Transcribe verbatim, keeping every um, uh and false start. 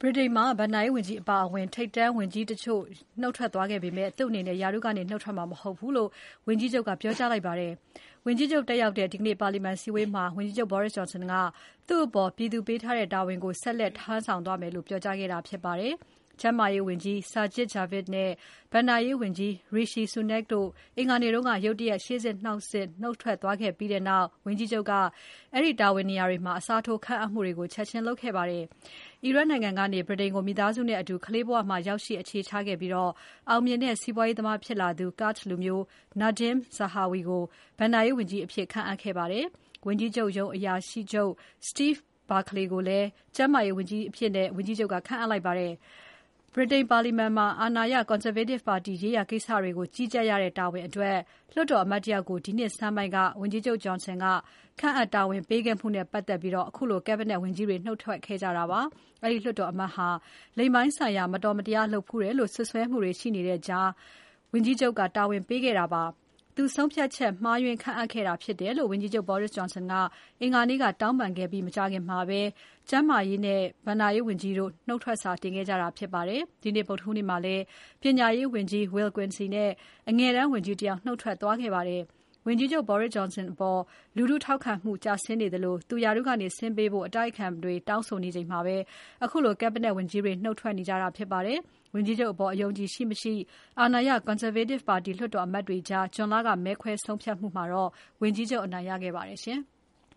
ဗြိတိန်မှာဘဏ္ဍာရေးဝန်ကြီးအပါအဝင်ထိပ်တန်းဝန်ကြီးတချို့နုတ်ထွက်သွားခဲ့ပေမဲ့သူ့အနေနဲ့ရာထူးကနေနုတ်ထွက်မှာမဟုတ်ဘူးလို့ဝန်ကြီးချုပ်ကပြောကြားလိုက်ပါတယ်။ဝန်ကြီးချုပ်တက်ရောက်တဲ့ဒီကနေ့ပါလီမန်စည်းဝေးမှာဝန်ကြီးချုပ် Boris Johnson ကသူ့အပေါ်ပြည်သူပေးထားတဲ့တာဝန်ကိုဆက်လက်ထမ်းဆောင်သွားမယ်လို့ပြောကြားခဲ့တာဖြစ်ပါတယ်။ကျန်းမာရေးဝန်ကြီး Sajid Javid နဲ့ဘဏ္ဍာရေးဝန်ကြီး Rishi Sunak တို့အင်္ဂါနေ့ကရုတ်တရက်ရှေ့စစ်နှောင့်စစ်နုတ်ထွက်သွားခဲ့ပြီးနောက်ဝန်ကြီးချုပ်ကအဲဒီတာဝန်နေရာတွေမှာအစားထိုးခန့်အပ်မှုတွေကိုချက်ချင်းလုပ်ခဲ့ပါတယ်။အီရတ်နိုင်ငံကနေဗြိတိန်ကိုမိသားစုနဲ့အတူကလေးဘဝမှာရောက်ရှိအခြေချခဲ့ပြီးအောင်မြင်တဲ့စီးပွားရေးသမားဖြစ်လာသူ Kurd လူမျိုး Nadhim Zahawi ကိုဘဏ္ဍာရေးဝန်ကြီးအဖြစ်ခန့်အပ်ခဲ့ပါတယ်။ဝန်ကြီးချုပ်ရုံးအရာရှိချုပ် Steve Barclay ကိုလည်းကျန်းမာရေးဝန်ကြီးအဖြစ်ဝန်ကြီးချုပ်ကခန့်အပ်လိုက်ပါတယ်။ဗြိတိန်ပါလီမန်မှာအာဏာရ Conservative ပါတီရေးရာကိစ္စတွေကိုကြီးကြပ်ရတဲ့တာဝန်အတွက်လွှတ်တော်အမတ်တယောက်ကိုဒီနှစ်ဆန်းပိုင်းကဝန်ကြီးချုပ် Johnson ကခန့်အပ်တာဝန်ပေးခဲ့မှုနဲ့ပတ်သက်ပြီးအခုလို Cabinet ဝန်ကြီးတွေနုတ်ထွက်ခဲ့ကြတာပါ။အဲဒီလွှတ်တော်အမတ်ဟာလိင်ပိုင်းဆိုင်ရာမတော်မတရားလုပ်ဖူးတယ်လို့စွပ်စွဲမှုတွေရှိနေတဲ့ကြားဝန်ကြီးချုပ်ကတာဝန်ပေးခဲ့တာပါ။သူဆုံးဖြတ်ချက်မှားယွင်းခန့်အပ်ခဲ့တာဖြစ်တယ်လို့ဝန်ကြီးချုပ် Boris Johnson ကအင်္ဂါနေ့ကတောင်းပန်ခဲ့ပြီးမကြာခင်မှာပဲကျန်းမာရေးနဲ့ဘဏ္ဍာရေးဝန်ကြီးတို့နုတ်ထွက်စာတင်ခဲ့ကြတာဖြစ်ပါတယ်။ဒီနေ့ဗုဒ္ဓဟူးနေ့မှာလည်းပညာရေးဝန်ကြီး Will Quincy နဲ့အငယ်တန်းဝန်ကြီးတယောက်နုတ်ထွက်သွားခဲ့ပါတယ်။ဝန်ကြီးချုပ် Boris Johnson အပေါ်လူထုထောက်ခံမှုကျဆင်းနေသလိုသူရာထူးကနေဆင်းပေးဖို့အတိုက်အခံတွေတောင်းဆိုနေချိန်မှာပဲအခုလို Cabinet ဝန်ကြီးတွေနုတ်ထွက်နေကြတာဖြစ်ပါတယ်။ဝန်ကြီးချုပ်အပေါ်အယုံကြည်ရှိမရှိအာဏာရ Conservative ပါတီလွှတ်တော်အမတ်တွေကြားဇွန်လကမဲခွဲဆုံးဖြတ်မှုမှာတော့ဝန်ကြီးချုပ်အနိုင်ရခဲ့ပါတယ်ရှင်။